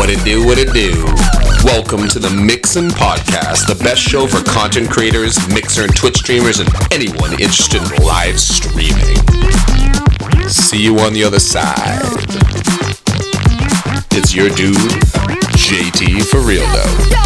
What it do? Welcome to the Mixin' Podcast, the best show for content creators, Mixer and Twitch streamers, and anyone interested in live streaming. See you on the other side. It's your dude, JT for real though.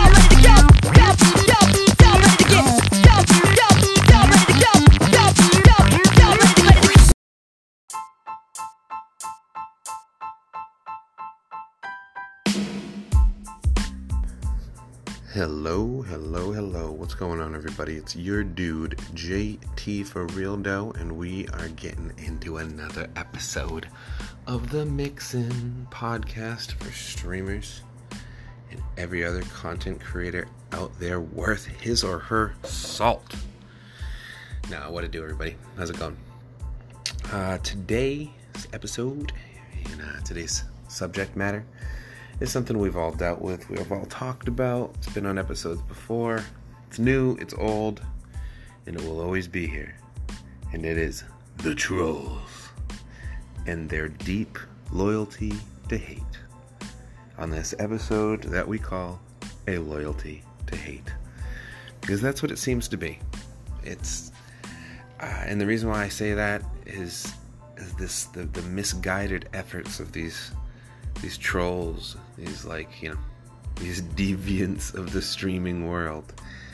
Hello. What's going on, everybody? It's your dude, JT for real dough, and we are getting into another episode of the Mixin' Podcast for streamers and every other content creator out there worth his or her salt. Now, what to do, everybody? How's it going? Today's episode and today's subject matter is something we've all dealt with, we've all talked about. It's been on episodes before. It's new, it's old, and it will always be here. And it is the trolls and their deep loyalty to hate. On this episode that we call a loyalty to hate, because that's what it seems to be. It's and the reason why I say that is the misguided efforts of these trolls, these these deviants of the streaming world.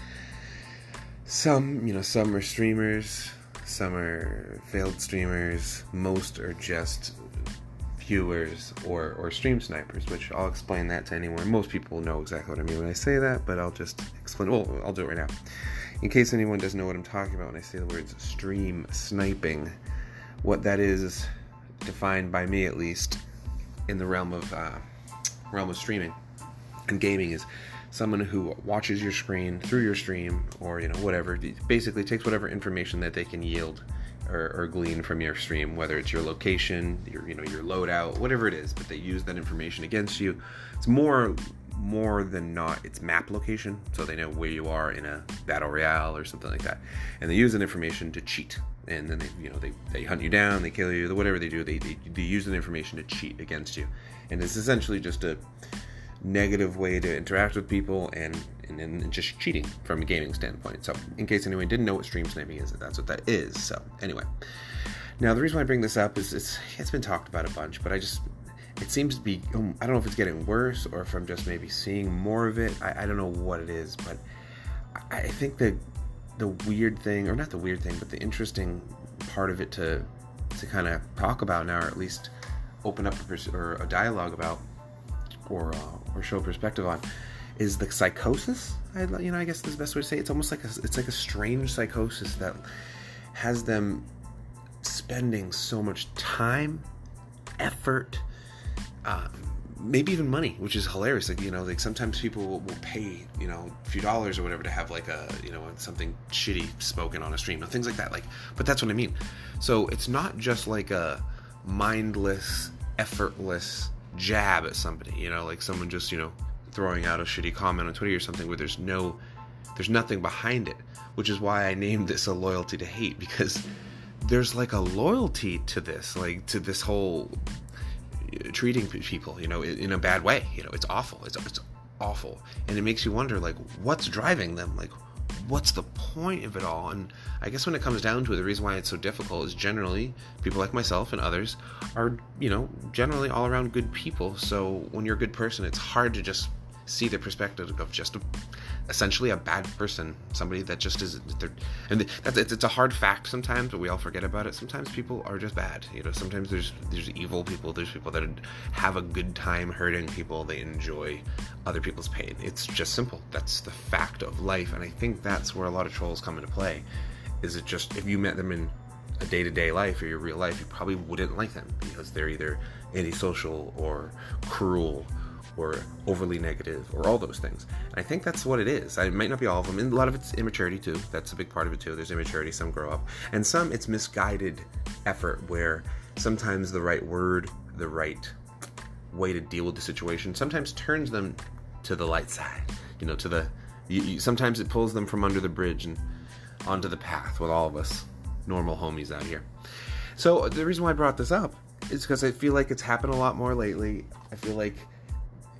Some are streamers, some are failed streamers, most are just viewers or stream snipers, which I'll explain that to anyone. Most people know exactly what I mean when I say that, but I'll just explain. Well, I'll do it right now. In case anyone doesn't know what I'm talking about when I say the words stream sniping, what that is defined by me, at least, in the realm of streaming and gaming, is someone who watches your screen through your stream, or whatever, basically takes whatever information that they can yield or glean from your stream, whether it's your location, your loadout, whatever it is, but they use that information against you. It's more than not, it's map location, so they know where you are in a battle royale or something like that, and they use that information to cheat. And then they hunt you down, they kill you, whatever they do, they use that information to cheat against you. And it's essentially just a negative way to interact with people and just cheating from a gaming standpoint. So in case anyone didn't know what stream sniping is, that's what that is. So anyway, now the reason why I bring this up is it's been talked about a bunch, but it seems to be, I don't know if it's getting worse or if I'm just maybe seeing more of it. I don't know what it is, but I think that the weird thing, or not the weird thing, but the interesting part of it to kind of talk about now, or at least open up a dialogue about, or show perspective on, is the psychosis. I guess that's the best way to say it. It's almost like a strange psychosis that has them spending so much time, effort, maybe even money, which is hilarious. Like sometimes people will pay, a few dollars or whatever to have something shitty spoken on a stream, things like that. But that's what I mean. So it's not just like a mindless, effortless jab at somebody, like someone just, throwing out a shitty comment on Twitter or something where there's nothing behind it, which is why I named this a loyalty to hate, because there's like a loyalty to this, to this whole treating people, in a bad way. It's awful. It's awful, and it makes you wonder, what's driving them? What's the point of it all? And I guess when it comes down to it, the reason why it's so difficult is generally people like myself and others are, generally all around good people. So when you're a good person, it's hard to just see the perspective of just essentially a bad person, somebody that just is there. And it's a hard fact sometimes, but we all forget about it. Sometimes people are just bad. Sometimes there's evil people. There's people that have a good time hurting people. They enjoy other people's pain. It's just simple. That's the fact of life. And I think that's where a lot of trolls come into play. Is it just, if you met them in a day-to-day life or your real life, you probably wouldn't like them, because they're either antisocial or cruel or overly negative, or all those things. And I think that's what it is. It might not be all of them, and a lot of it's immaturity too. That's a big part of it too. There's immaturity, some grow up, and some it's misguided effort, where sometimes the right word, the right way to deal with the situation sometimes turns them to the light side, sometimes it pulls them from under the bridge and onto the path with all of us normal homies out here. So the reason why I brought this up is because I feel like it's happened a lot more lately. I feel like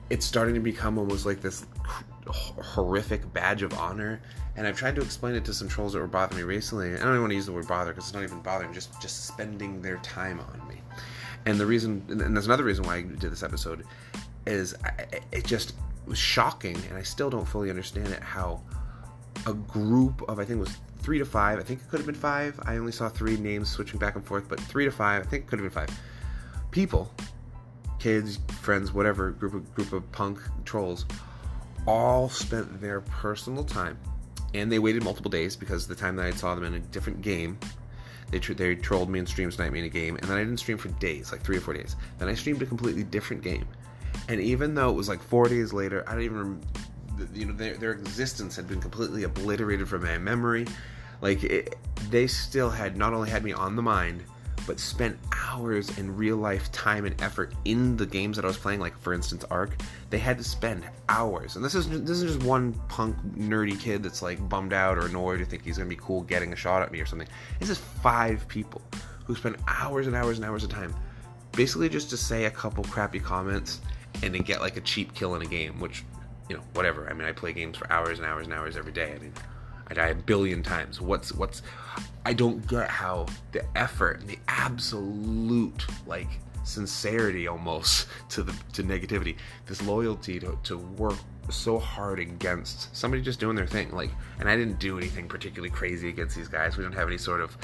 it's starting to become almost like this horrific badge of honor. And I've tried to explain it to some trolls that were bothering me recently. I don't even want to use the word bother because it's not even bothering, just spending their time on me. And the reason, and there's another reason why I did this episode, is it just was shocking, and I still don't fully understand it, how a group of, I think it was 3 to 5, I think it could have been 5, I only saw 3 names switching back and forth, but 3 to 5, I think it could have been 5 people, kids, friends, whatever, group of punk trolls, all spent their personal time, and they waited multiple days, because the time that I saw them in a different game, they trolled me and stream sniped me in a game, and then I didn't stream for days, like 3 or 4 days. Then I streamed a completely different game, and even though it was like 4 days later, I don't even, their existence had been completely obliterated from my memory. Like, they still had not only had me on the mind, but spent hours in real life time and effort in the games that I was playing. Like, for instance, Ark. They had to spend hours, and this is just one punk nerdy kid that's like bummed out or annoyed or think he's gonna be cool getting a shot at me or something. This is 5 people who spend hours and hours and hours of time basically just to say a couple crappy comments and then get like a cheap kill in a game, which, whatever. I mean, I play games for hours and hours and hours every day. I mean, I die a billion times. I don't get how the effort and the absolute, like, sincerity almost to negativity, this loyalty to work so hard against somebody just doing their thing. Like, and I didn't do anything particularly crazy against these guys. We don't have any sort of,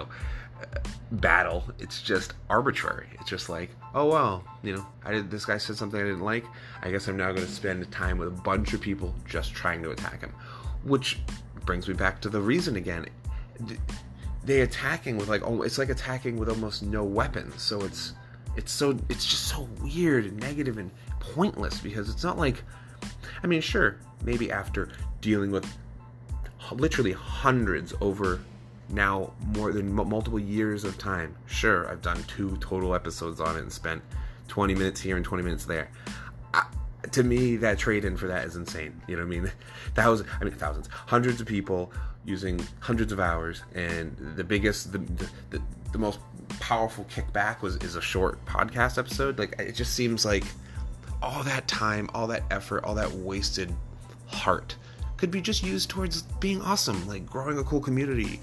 battle. It's just arbitrary. It's just like, oh well, this guy said something I didn't like. I guess I'm now going to spend time with a bunch of people just trying to attack him, which brings me back to the reason again. They attacking with it's like attacking with almost no weapons. So it's just so weird and negative and pointless, because it's not like, I mean, sure, maybe after dealing with literally hundreds over now more than multiple years of time, sure, I've done 2 total episodes on it and spent 20 minutes here and 20 minutes there. To me, that trade-in for that is insane. You know what I mean? Thousands, hundreds of people using hundreds of hours, and the biggest, the most powerful kickback is a short podcast episode. Like, it just seems like all that time, all that effort, all that wasted heart could be just used towards being awesome, like growing a cool community.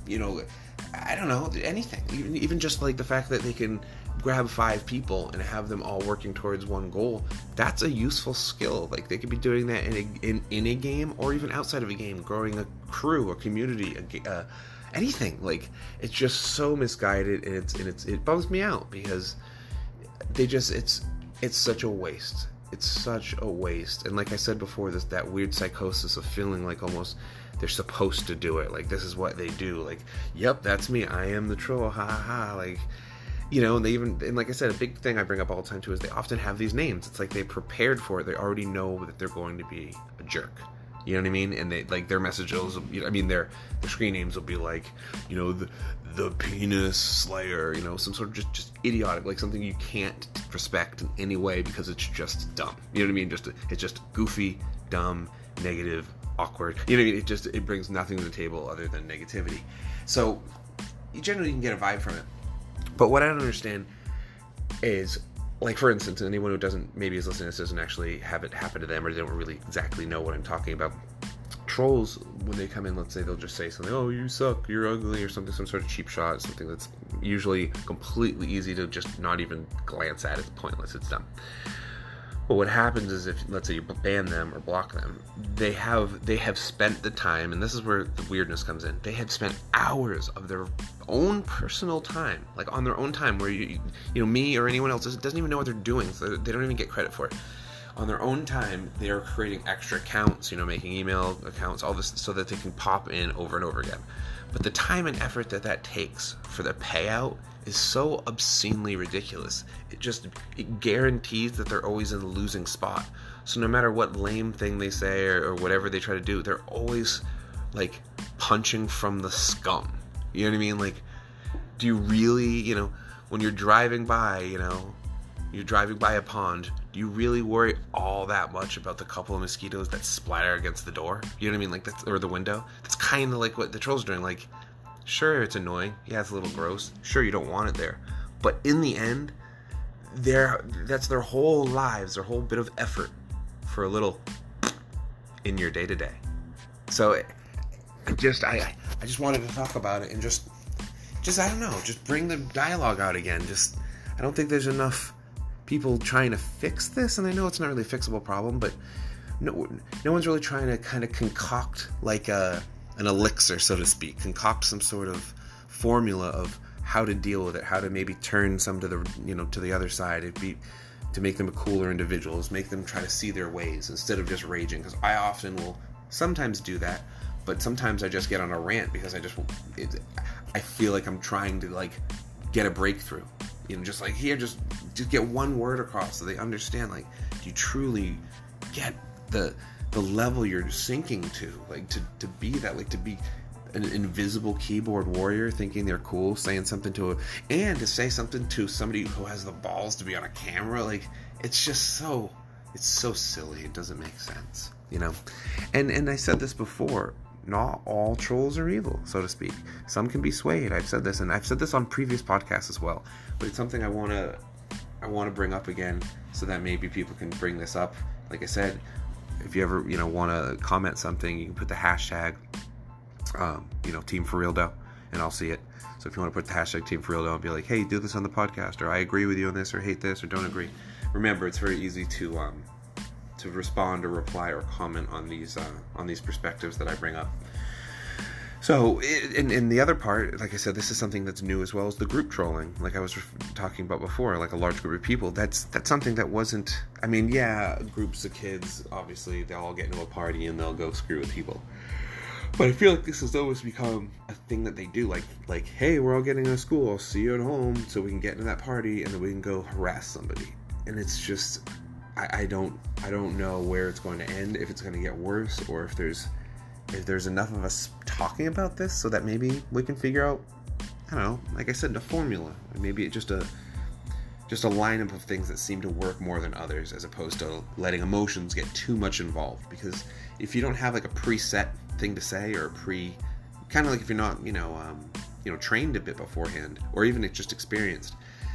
I don't know, anything. Even just like the fact that they can grab 5 people and have them all working towards one goal. That's a useful skill. Like, they could be doing that in a game, or even outside of a game, growing a crew, a community, anything. Like, it's just so misguided, and it bums me out, because it's such a waste. It's such a waste. And like I said before, that weird psychosis of feeling like almost they're supposed to do it. Like, this is what they do. Like, yep, that's me. I am the troll. Ha ha ha. Like, and like I said, a big thing I bring up all the time too is they often have these names. It's like they prepared for it. They already know that they're going to be a jerk. You know what I mean? And they, like, their messages, their screen names will be like, the penis slayer, some sort of just idiotic, like something you can't respect in any way because it's just dumb. You know what I mean? It's just goofy, dumb, negative, awkward. You know what I mean? It brings nothing to the table other than negativity. So you generally can get a vibe from it. But what I don't understand is, like, for instance, anyone who maybe is listening to this doesn't actually have it happen to them, or they don't really exactly know what I'm talking about. Trolls, when they come in, let's say they'll just say something, oh, you suck, you're ugly, or something, some sort of cheap shot, something that's usually completely easy to just not even glance at. It's pointless, it's dumb. But what happens is, if, let's say, you ban them or block them, they have spent the time, and this is where the weirdness comes in, they have spent hours of their own personal time, like on their own time, where me or anyone else doesn't even know what they're doing, so they don't even get credit for it. On their own time, they are creating extra accounts, making email accounts, all this, so that they can pop in over and over again. But the time and effort that takes for the payout is so obscenely ridiculous. It guarantees that they're always in the losing spot. So no matter what lame thing they say or whatever they try to do, they're always, like, punching from the scum. You know what I mean? Like, do you really, when you're driving by, you're driving by a pond, do you really worry all that much about the couple of mosquitoes that splatter against the door? You know what I mean? Like, or the window? That's kind of like what the trolls are doing. Like, sure, it's annoying. Yeah, it's a little gross. Sure, you don't want it there. But in the end, that's their whole lives, their whole bit of effort for a little in your day-to-day. So I just wanted to talk about it and just I don't know, just bring the dialogue out again. I don't think there's enough people trying to fix this, and I know it's not really a fixable problem, but no one's really trying to kind of concoct like an elixir, so to speak, concoct some sort of formula of how to deal with it, how to maybe turn some to the other side, to make them cooler individuals, make them try to see their ways instead of just raging. Because I often will sometimes do that, but sometimes I just get on a rant because I feel like I'm trying to like get a breakthrough, just like here, just get one word across so they understand. Like, do you truly get the level you're sinking to, like to be that, like to be an invisible keyboard warrior thinking they're cool, saying something and to say something to somebody who has the balls to be on a camera. Like, it's so silly. It doesn't make sense, and I said this before, not all trolls are evil, so to speak. Some can be swayed. I've said this, and I've said this on previous podcasts as well, but it's something I want to bring up again so that maybe people can bring this up. Like I said, if you ever want to comment something, you can put the hashtag Team For Real Dough, and I'll see it. So if you want to put the hashtag Team For Real Dough and be like, hey, do this on the podcast, or I agree with you on this, or hate this, or don't agree. Remember, it's very easy to respond or reply or comment on these perspectives that I bring up. So in the other part, like I said, this is something that's new as well as the group trolling, like I was talking about before, like a large group of people. That's something that wasn't, groups of kids, obviously they'll all get into a party and they'll go screw with people. But I feel like this has always become a thing that they do, like, hey, we're all getting out of school, I'll see you at home, so we can get into that party and then we can go harass somebody. And it's just, I don't know where it's going to end, if it's going to get worse, or if there's enough of us talking about this so that maybe we can figure out, I don't know, like I said, a formula. Maybe it's just a lineup of things that seem to work more than others, as opposed to letting emotions get too much involved. Because if you don't have like a preset thing to say, or kind of like if you're not, trained a bit beforehand, or even it's just experienced,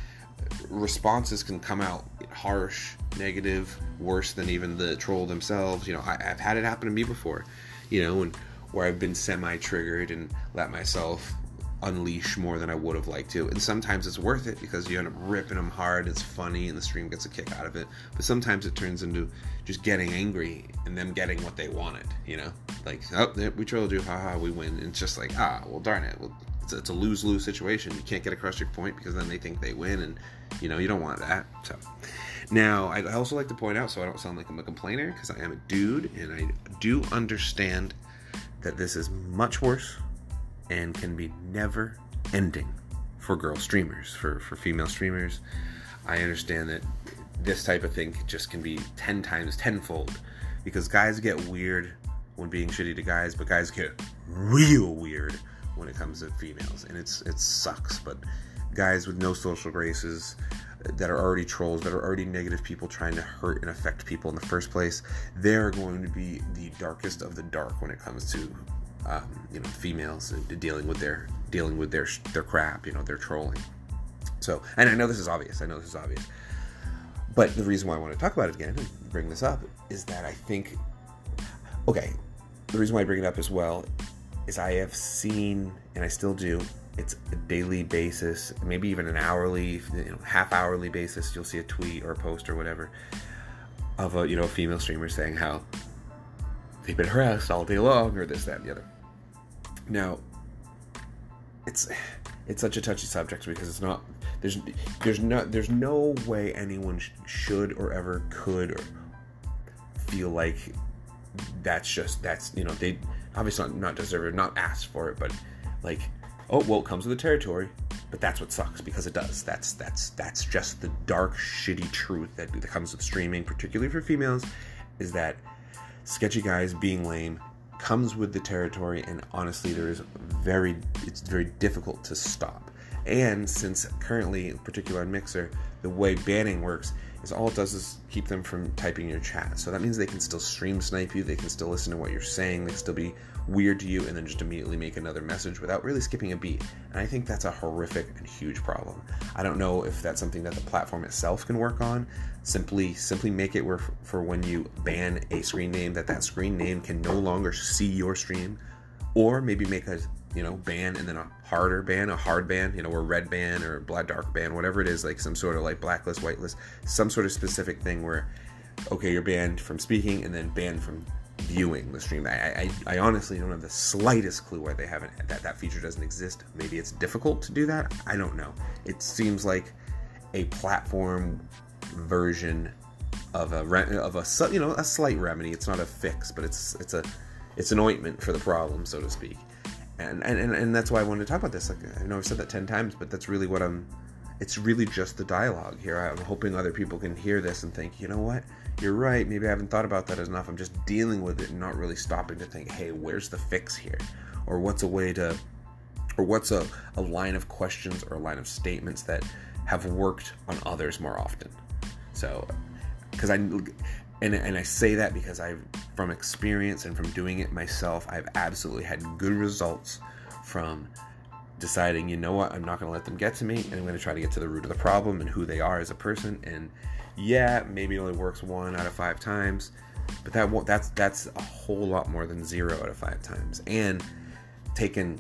responses can come out harsh, negative, worse than even the troll themselves. I've had it happen to me before, and where I've been semi-triggered and let myself unleash more than I would have liked to. And sometimes it's worth it because you end up ripping them hard, it's funny, and the stream gets a kick out of it. But sometimes it turns into just getting angry and them getting what they wanted, like, oh, we trolled you, haha, we win. And it's just like, well, darn it, well, it's a lose-lose situation. You can't get across your point because then they think they win, and you don't want that. So now I'd also like to point out, so I don't sound like I'm a complainer, because I am a dude and I do understand that this is much worse and can be never ending for girl streamers, for female streamers. I understand that this type of thing just can be 10 times tenfold, because guys get weird when being shitty to guys, but guys get real weird when it comes to females, and it sucks. But guys with no social graces, that are already trolls, that are already negative people trying to hurt and affect people in the first place, they're going to be the darkest of the dark when it comes to females and dealing with their crap, their trolling. So, and I know this is obvious, but the reason why I want to talk about it again and bring this up is that I think, the reason why I bring it up as well is I have seen, and I still do, it's a daily basis, maybe even an hourly, half-hourly basis, you'll see a tweet or a post or whatever of a female streamer saying how they've been harassed all day long, or this, that, and the other. Now, it's such a touchy subject because it's not, there's no way anyone should or ever could or feel like that's they obviously not deserve it, not asked for it, but like, oh, well, it comes with the territory, but that's what sucks, because it does. That's just the dark, shitty truth that comes with streaming, particularly for females, is that sketchy guys being lame comes with the territory, and honestly, it's very difficult to stop. And since currently, in particular on Mixer, the way banning works is all it does is keep them from typing your chat. So that means they can still stream snipe you, they can still listen to what you're saying, they can still be weird to you, and then just immediately make another message without really skipping a beat. And I think that's a horrific and huge problem. I don't know if that's something that the platform itself can work on. Simply make it where for when you ban a screen name, that screen name can no longer see your stream, or maybe make a ban and then a hard ban, or red ban or black dark ban, whatever it is, like some sort of like blacklist, whitelist, some sort of specific thing where, okay, you're banned from speaking and then banned from viewing the stream. I honestly don't have the slightest clue why they haven't, that feature doesn't exist. Maybe it's difficult to do that. I don't know. It seems like a platform version of a slight remedy. It's not a fix, but it's an ointment for the problem, so to speak. And that's why I wanted to talk about this. Like, I know I've said that 10 times, but that's really what it's really just the dialogue here. I'm hoping other people can hear this and think, you know what? You're right. Maybe I haven't thought about that enough. I'm just dealing with it and not really stopping to think, hey, where's the fix here? Or what's a line of questions or a line of statements that have worked on others more often? So, and I say that because from experience and from doing it myself, I've absolutely had good results from deciding, you know what, I'm not going to let them get to me, and I'm going to try to get to the root of the problem and who they are as a person. And yeah, maybe it only works 1 out of 5 times, but that's a whole lot more than 0 out of 5 times. And taking,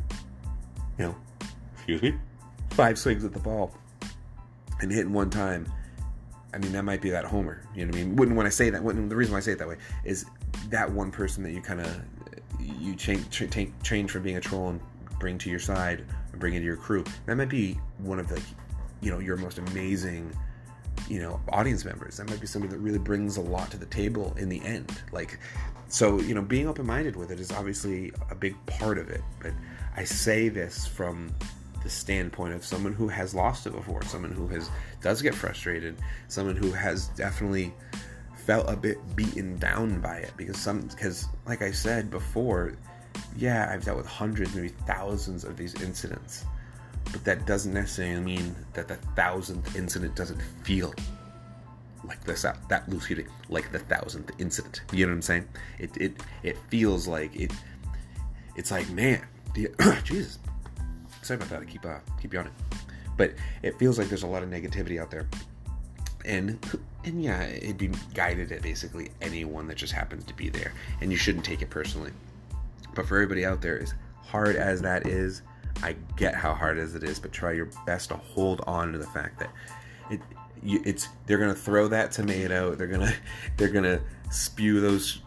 5 swings at the ball and hitting 1 time, I mean, that might be that homer. You know what I mean? When I say that, the reason why I say it that way is that one person that you change from being a troll and bring to your side and bring into your crew. That might be one of the, your most amazing, audience members. That might be somebody that really brings a lot to the table in the end. Like, so, being open-minded with it is obviously a big part of it. But I say this from the standpoint of someone who has lost it before, someone who does get frustrated, someone who has definitely felt a bit beaten down by it, because like I said before, yeah, I've dealt with hundreds, maybe thousands of these incidents, but that doesn't necessarily mean that the 1,000th incident doesn't feel like the 1,000th incident. You know what I'm saying? It feels like it's like, man, Jesus. Sorry about that. I keep yawning, but it feels like there's a lot of negativity out there, and yeah, it'd be guided at basically anyone that just happens to be there, and you shouldn't take it personally. But for everybody out there, as hard as that is, I get how hard as it is, but try your best to hold on to the fact that they're gonna throw that tomato, they're gonna spew those,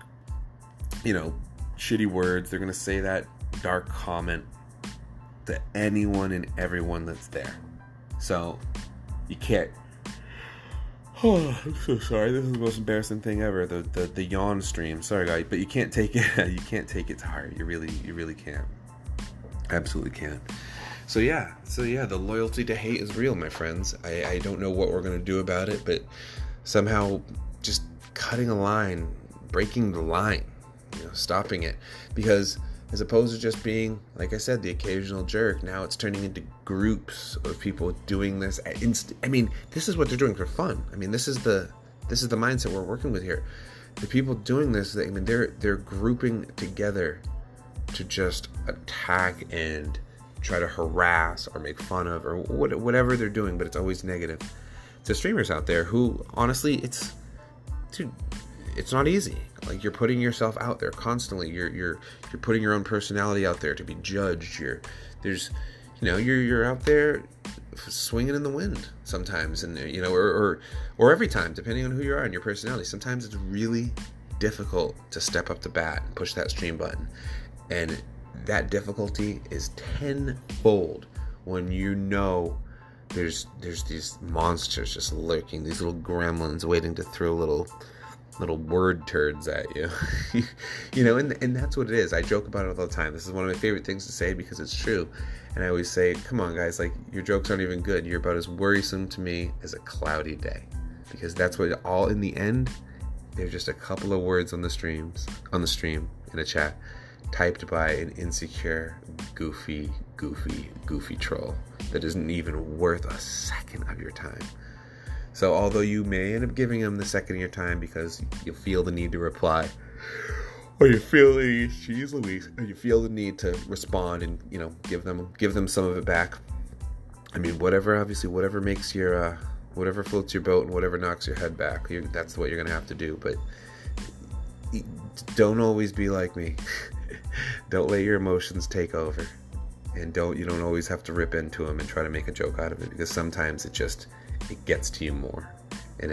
shitty words, they're gonna say that dark comment to anyone and everyone that's there. So you can't. Oh, I'm so sorry. This is the most embarrassing thing ever. The yawn stream. Sorry, guys, but you can't take it. You can't take it to heart. You really can't. Absolutely can't. So yeah. The loyalty to hate is real, my friends. I don't know what we're gonna do about it, but somehow just cutting a line, breaking the line, stopping it, because as opposed to just being, like I said, the occasional jerk, now it's turning into groups of people doing this. I mean, this is what they're doing for fun. I mean, this is the mindset we're working with here. The people doing this, they're grouping together to just attack and try to harass or make fun of or whatever they're doing, but it's always negative. To streamers out there who, honestly, it's not easy. Like, you're putting yourself out there constantly. You're putting your own personality out there to be judged. You're out there swinging in the wind sometimes, and or every time, depending on who you are and your personality. Sometimes it's really difficult to step up to bat and push that stream button, and that difficulty is tenfold when there's these monsters just lurking, these little gremlins waiting to throw little word turds at you. And that's what it is. I joke about it all the time. This is one of my favorite things to say because it's true. And I always say, come on guys, like, your jokes aren't even good. You're about as worrisome to me as a cloudy day, because that's what all in the end, they're just a couple of words on the stream in a chat typed by an insecure, goofy troll that isn't even worth a second of your time. So although you may end up giving them the second of your time because you feel the need to reply, or you feel the need, geez Louise, or you feel the need to respond and, you know, give them some of it back. I mean, whatever makes your, whatever floats your boat and whatever knocks your head back, that's what you're going to have to do. But don't always be like me. Don't let your emotions take over. And you don't always have to rip into them and try to make a joke out of it, because sometimes it gets to you more. And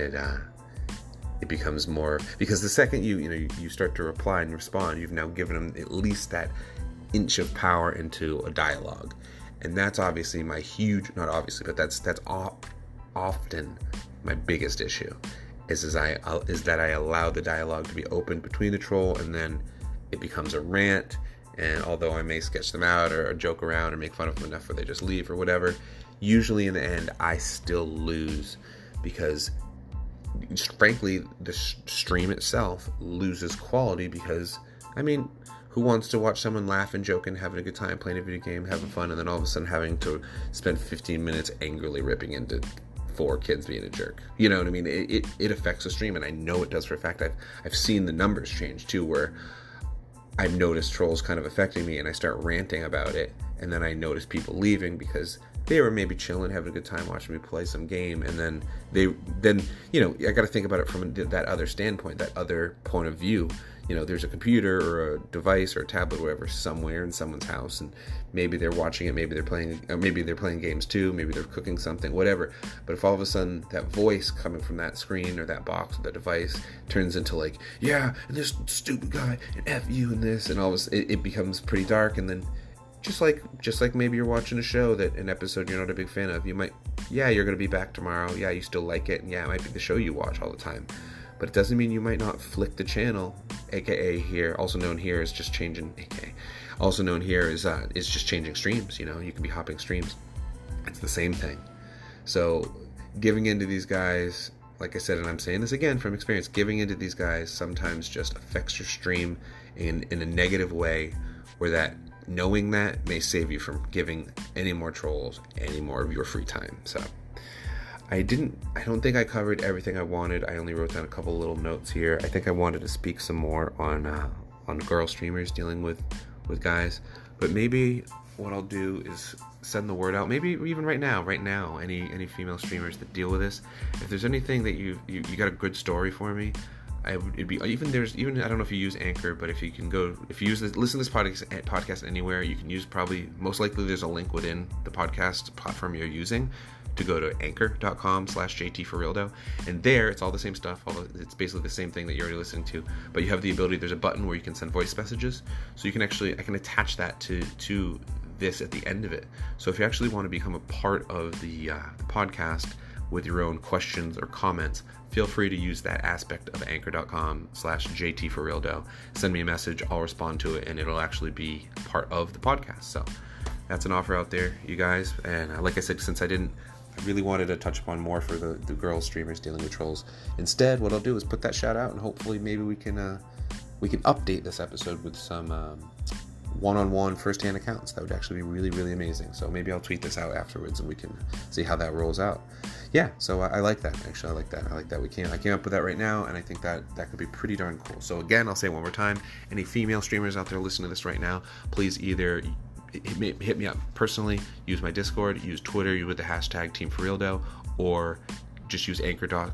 it becomes more, because the second you start to reply and respond, you've now given them at least that inch of power into a dialogue. And that's obviously that's often my biggest issue, is that I allow the dialogue to be open between the troll, and then it becomes a rant. And although I may sketch them out or joke around or make fun of them enough where they just leave or whatever, usually in the end I still lose, because frankly the stream itself loses quality. Because I mean, who wants to watch someone laugh and joke and having a good time playing a video game, having fun, and then all of a sudden having to spend 15 minutes angrily ripping into 4 kids being a jerk? You know what I mean? It affects the stream, and I know it does for a fact. I've seen the numbers change too, where I've noticed trolls kind of affecting me, and I start ranting about it, and then I notice people leaving because they were maybe chilling, having a good time watching me play some game, and then I got to think about it from that other standpoint, that other point of view. You know, there's a computer or a device or a tablet or whatever somewhere in someone's house, and maybe they're watching it, maybe they're playing games too, maybe they're cooking something, whatever. But if all of a sudden that voice coming from that screen or that box or that device turns into like, yeah, and this stupid guy, and F you and this, and all of a sudden it becomes pretty dark. And then just like maybe you're watching a show that an episode you're not a big fan of, you're going to be back tomorrow, yeah, you still like it, and yeah, it might be the show you watch all the time. But it doesn't mean you might not flick the channel, aka here, also known here as just changing, also known here is just changing streams. You know, you can be hopping streams. It's the same thing. So giving into these guys, like I said, and I'm saying this again from experience, giving into these guys sometimes just affects your stream in a negative way, where that knowing that may save you from giving any more trolls any more of your free time. So I don't think I covered everything I wanted. I only wrote down a couple little notes here. I think I wanted to speak some more on girl streamers dealing with guys. But maybe what I'll do is send the word out. Maybe even right now, any female streamers that deal with this, if there's anything that you got a good story for me, I don't know if you use Anchor, but if you listen to this podcast anywhere, you can use, most likely there's a link within the podcast platform you're using to go to anchor.com/JTforrealdo, and there it's all the same stuff. It's basically the same thing that you're already listening to, but you have the ability, there's a button where you can send voice messages, so I can attach that to this at the end of it. So if you actually want to become a part of the podcast with your own questions or comments, feel free to use that aspect of anchor.com/JTforrealdo. Send me a message, I'll respond to it, and it'll actually be part of the podcast. So that's an offer out there, you guys. And like I said, since I really wanted to touch upon more for the girl streamers dealing with trolls. Instead, what I'll do is put that shout out, and hopefully maybe we can update this episode with some one-on-one first-hand accounts. That would actually be really, really amazing. So maybe I'll tweet this out afterwards, and we can see how that rolls out. Yeah, so I like that. Actually, I like that. I came up with that right now, and I think that could be pretty darn cool. So again, I'll say it one more time. Any female streamers out there listening to this right now, please either hit me up personally, use my Discord, use Twitter, use with the hashtag TeamForRealdo, or just use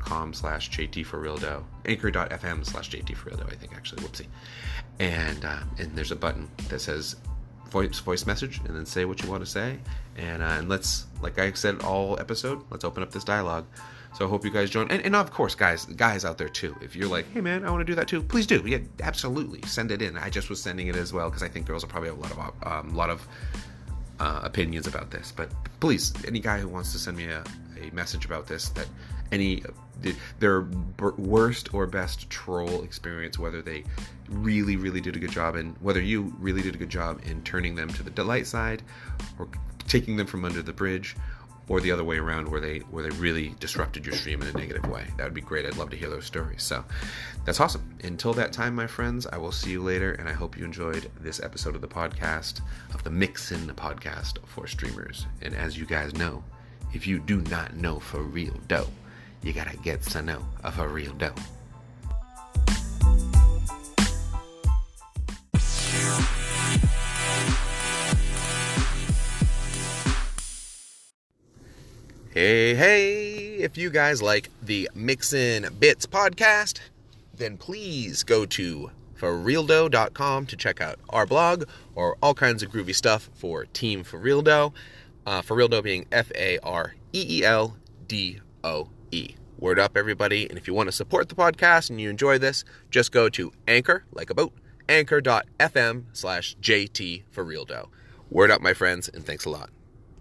anchor.com/JTforRealdo, anchor.fm/JTforRealdo, I think, actually, whoopsie. And there's a button that says voice message, and then say what you want to say, and let's, like I said all episode, let's open up this dialogue. So I hope you guys join, and of course, guys out there too, if you're like, hey man, I want to do that too, please do. Yeah, absolutely, send it in. I just was sending it as well, because I think girls will probably have a lot of opinions about this. But please, any guy who wants to send me a message about this, that their worst or best troll experience, whether they really, really did a good job, and whether you really did a good job in turning them to the light side, or taking them from under the bridge, or the other way around, where they really disrupted your stream in a negative way. That would be great. I'd love to hear those stories. So that's awesome. Until that time, my friends, I will see you later, and I hope you enjoyed this episode of the podcast, of the Mixin' podcast for streamers. And as you guys know, if you do not know for real dough, you gotta get to know a for real doe. Hey, if you guys like the Mixin' Bits podcast, then please go to forrealdough.com to check out our blog or all kinds of groovy stuff for Team For Real Dough. For Real Dough being FAREELDOE. Word up, everybody. And if you want to support the podcast and you enjoy this, just go to Anchor, like a boat, anchor.fm/JT For Real Dough. Word up, my friends, and thanks a lot.